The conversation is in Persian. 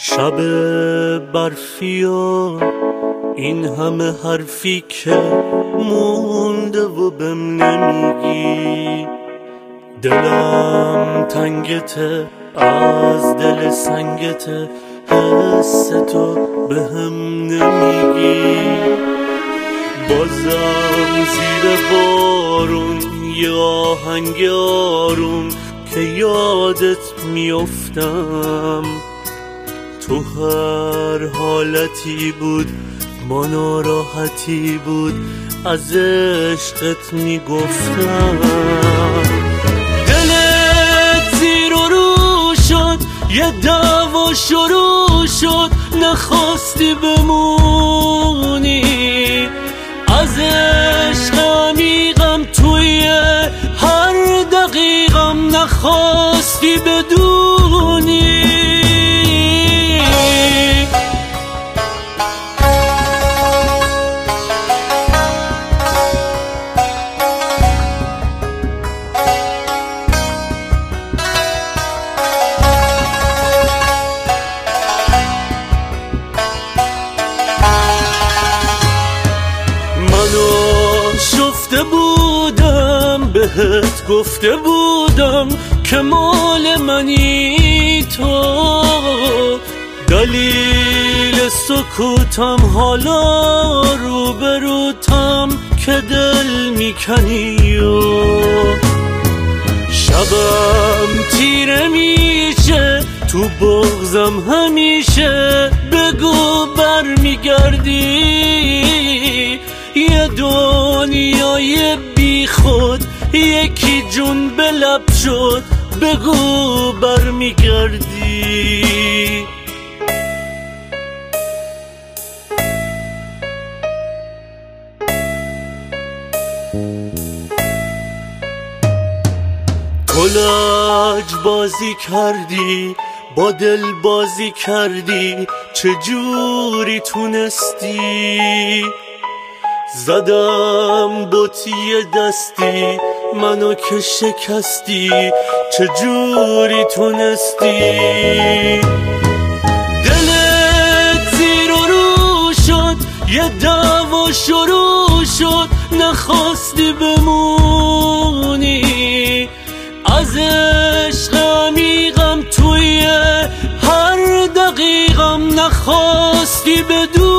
شب برفی و این همه حرفی که مونده و بهم نمیگی، دلم تنگته از دل سنگته، حس تو بهم نمیگی. بازم زیر بارون یه آهنگ آروم که یادت میافتم، تو هر حالتی بود ما ناراحتی بود از عشقت میگفتم. دلت زیر و رو شد یه دعوا شروع شد، نخواستی بمونی از عشق عمیقم، توی هر دقیقم نخواستی بدونی. شفته بودم بهت گفته بودم که مال منی تو، دلیل سکوتم حالا روبروتم که دل میکنی و شبم تیره میشه تو بغضم همیشه، بگو برمیگردی یه دنیای بی خود، یکی جون به لب شد بگو برمیگردی. کلاج بازی کردی با دل بازی کردی، چجوری تونستی؟ زدم بطی دستی منو که شکستی، چجوری تونستی؟ دلت زیر و رو شد یه دعوا شروع شد، نخواستی بمونی از عشق عمیقم، توی هر دقیقم نخواستی بدونی.